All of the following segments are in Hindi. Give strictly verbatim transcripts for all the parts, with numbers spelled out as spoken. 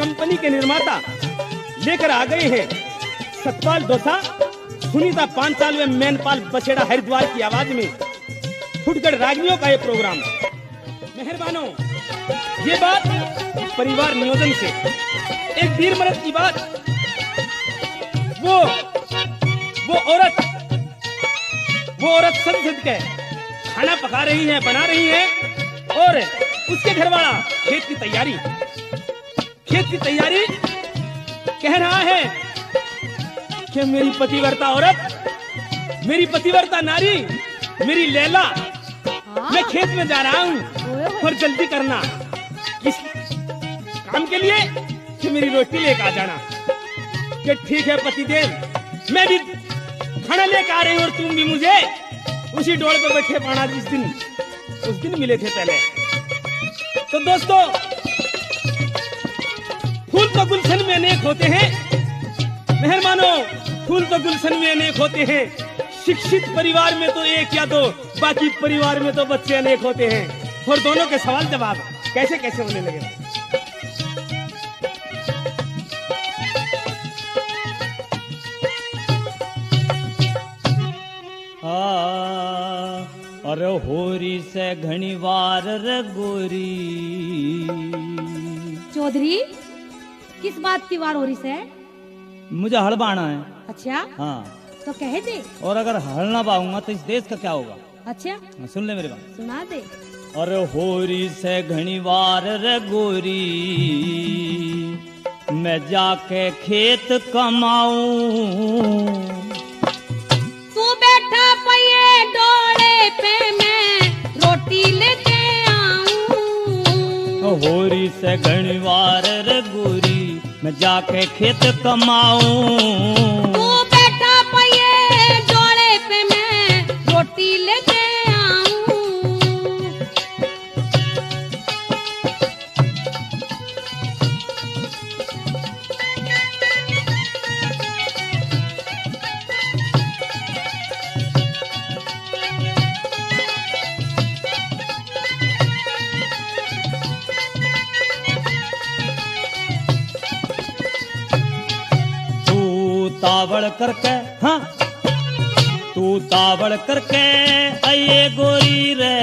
कंपनी के निर्माता लेकर आ गए हैं सतपाल डोसा, सुनीता पांचाल व मैनपाल बछेड़ा हरिद्वार की आवाज में फुटगढ़ रागियों का ये प्रोग्राम। मेहरबानों, ये बात परिवार नियोजन से एक वीर मर्द की बात। वो वो औरत वो औरत सज सज के खाना पका रही है, बना रही है, और उसके घर वाला खेत की तैयारी खेत की तैयारी कह रहा है कि मेरी पतिव्रता औरत, मेरी पतिव्रता नारी, मेरी लैला, मैं खेत में जा रहा हूँ और जल्दी करना किस काम के लिए कि मेरी रोटी लेकर आ जाना। कि ठीक है पतिदेव, मैं भी खाना लेकर आ रही हूँ और तुम भी मुझे उसी डोर पे बैठे पाना जिस दिन उस दिन मिले थे पहले। तो दोस्तों, फूल तो गुलशन में अनेक होते हैं, मेहरबानों, फूल तो गुलशन में अनेक होते हैं। शिक्षित परिवार में तो एक या दो, बाकी परिवार में तो बच्चे अनेक होते हैं। और दोनों के सवाल जवाब कैसे कैसे होने लगे। अरे होरी से घनी वार रे गोरी। चौधरी, किस बात की वार हो रही से? मुझे हल बाना है। अच्छा, हाँ, तो कह दे। और अगर हल ना पाऊंगा तो इस देश का क्या होगा? अच्छा, सुन ले मेरी बात, सुना दे। अरे होरी से घनी वार रे गोरी, मैं जाके खेत कमाऊं। तू बैठा पये डोले पे, मैं रोटी लेके आऊं। होरी से घनी वार रे गोरी, मैं जाके खेत कमाऊं। तू बैठा पये डोले पे, मैं रोटी लेके आऊं। तावड़ करके, हाँ, तू तावड़ करके आइए गोरी रे,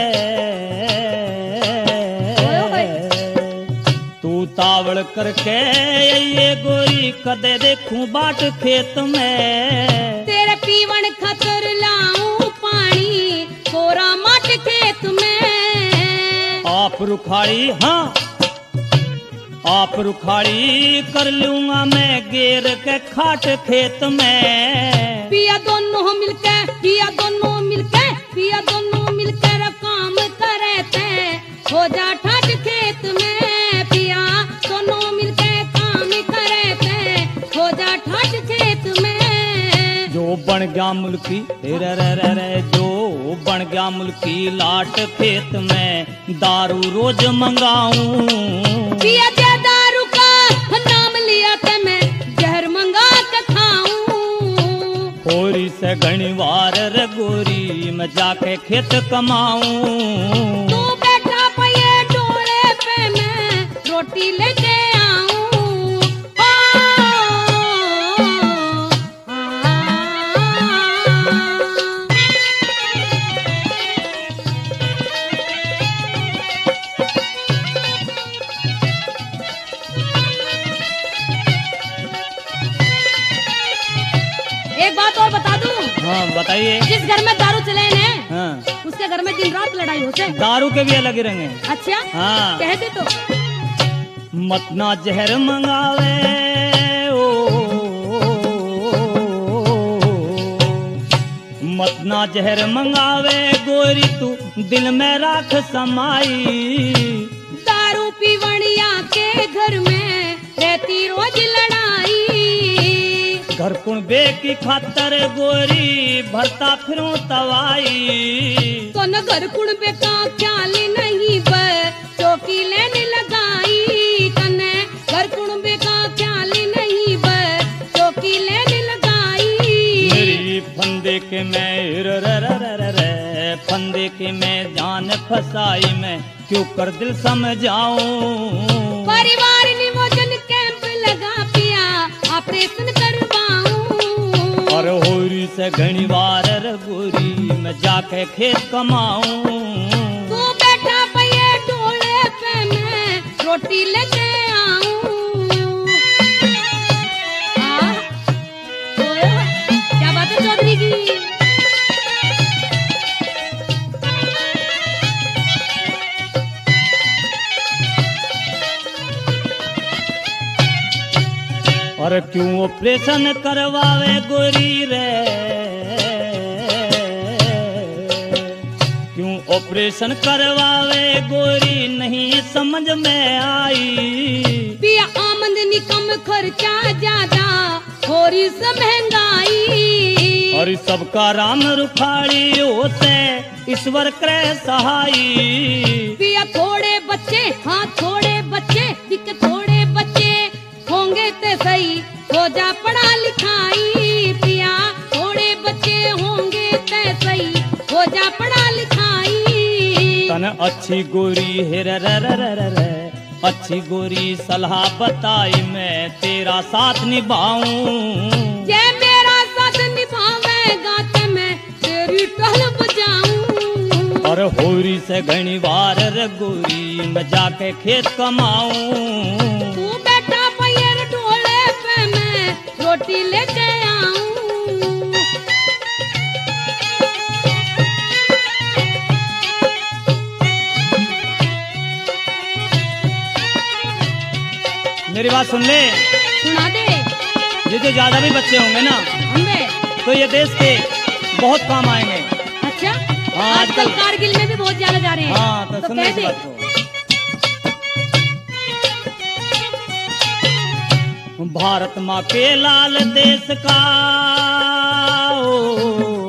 तू तावड़ करके आइए गोरी, कदे देखूं बाट खेत में। तेरे पीवन खतर लाऊं पानी, कोरा मट खेत में। आप रुखाड़ी, हाँ, आप रुखाड़ी कर लूंगा मैं गेर के खाट खेत में। पिया दोनों मिलके, पिया दोनों मिलके, पिया दोनों मिलकर काम करे थे, हो जा ठाट खेत में। पिया दोनों मिलके काम करे थे, हो जा ठाट खेत में। जो बन गया मुल्की रे रे रे रे, जो बन गया मुल्की लाट खेत में, दारू रोज मंगाऊं। पिया जे दारू का नाम लिया ते मैं जहर मंगा के खाऊं। होरी से घनी वार रे गोरी, मैं जाके खेत कमाऊं। तू बैठा पये डोले पे, मैं रोटी लेके आऊं। एक बात और बता दूं? हाँ बताइए। जिस घर में दारू चले ने, हाँ, उसके घर में दिन रात लड़ाई होते। दारू के भी अलग ही रंग हैं। अच्छा, हाँ, कहते तो। मत ना जहर मंगावे ओ, मत ना जहर मंगावे गोरी, तू दिल में राख समाई। दारू पीवणिया के घर में रहती रोज लड़ाई। घर कुणबे की खातर गोरी, भरता फिरूं तवाई। तो न घर कुणबे का ख्याल नहीं, पर चौकी लेने लगाई। कने घर कुणबे का ख्याल नहीं, पर चौकी लेने लगाई। मेरी फंदे के मैं र र र र र र, फंदे के मैं जान फसाई, मैं क्यों कर दिल समझाऊं। परिवार नियोजन के ऑपरेशन करवाऊं। और होरी से घनी बार रे गोरी मैं जाके खेत कमाऊं। तू बैठा पये डोले पे मैं रोटी लेके आऊं। हाँ, ओए, क्या बात है चौधरी जी। और क्यों ऑपरेशन करवावे गोरी रे, क्यों ऑपरेशन करवावे गोरी नहीं समझ में आई। पिया आमदनी कम खर्चा ज्यादा होरी से महंगाई। और सबका राम रुखाड़ी होते ईश्वर करे सहाई। पिया थोड़े बच्चे, हाँ थोड़े बच्चे, दिक थोड़े बच्चे होंगे ते सही हो जा पढ़ा लिखाई। पिया थोड़े बच्चे होंगे ते सही हो जा पढ़ा लिखाई। तन अच्छी गोरी है रे रे रे रे रे रे, अच्छी गोरी सलाह बताई मैं तेरा साथ निभाऊं। ये मेरा साथ निभावेगा ते मैं तेरी टहल बजाऊं। और होरी से घनी बार रे गोरी मैं जाके खेत कमाऊं। तू बैठा पैर ढोले पे मैं रोटी लेके आऊं। मेरी बात सुन ले, सुना दे। ये जो ज्यादा भी बच्चे होंगे ना हमें तो ये देश के बहुत काम आएंगे। अच्छा, हाँ, आजकल आजकल- कारगिल में भी बहुत ज्यादा जा रहे हैं। हाँ तो, तो सुन ले कह इस दे। बात को। भारत माँ के लाल देश का ओ,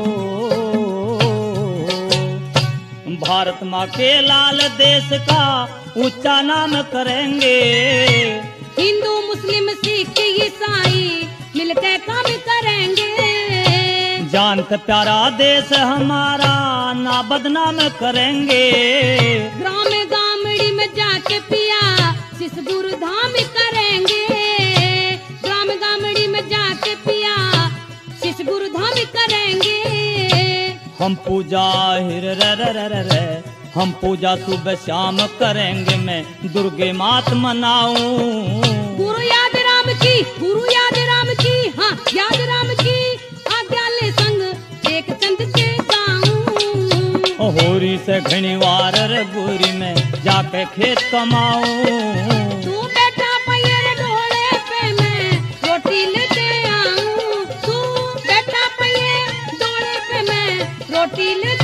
भारत माँ के लाल देश का ऊंचा नाम करेंगे। हिंदू मुस्लिम सिख ईसाई मिलकर काम करेंगे। जानत प्यारा देश हमारा ना बदनाम करेंगे। ग्राम गामड़ी में जाके पिया शिश गुरु धाम करेंगे। ग्राम गामड़ी में जाके पिया शिश गुरु धाम करेंगे। हम पूजा हिर रे रे रे रे रे, हम पूजा सुबह शाम करेंगे मैं दुर्गे मात मनाऊं। गुरु याद राम की, गुरु याद राम की, हाँ याद राम की आज्ञा ले संग एक चंद के गाऊं। होरी से घनी वार रे गोरी में जाके खेत कमाऊं। तू बैठा पैर ढोले पे मैं रोटी लेके आऊं। तू बैठा पैर ढोले पे मैं रोटी ले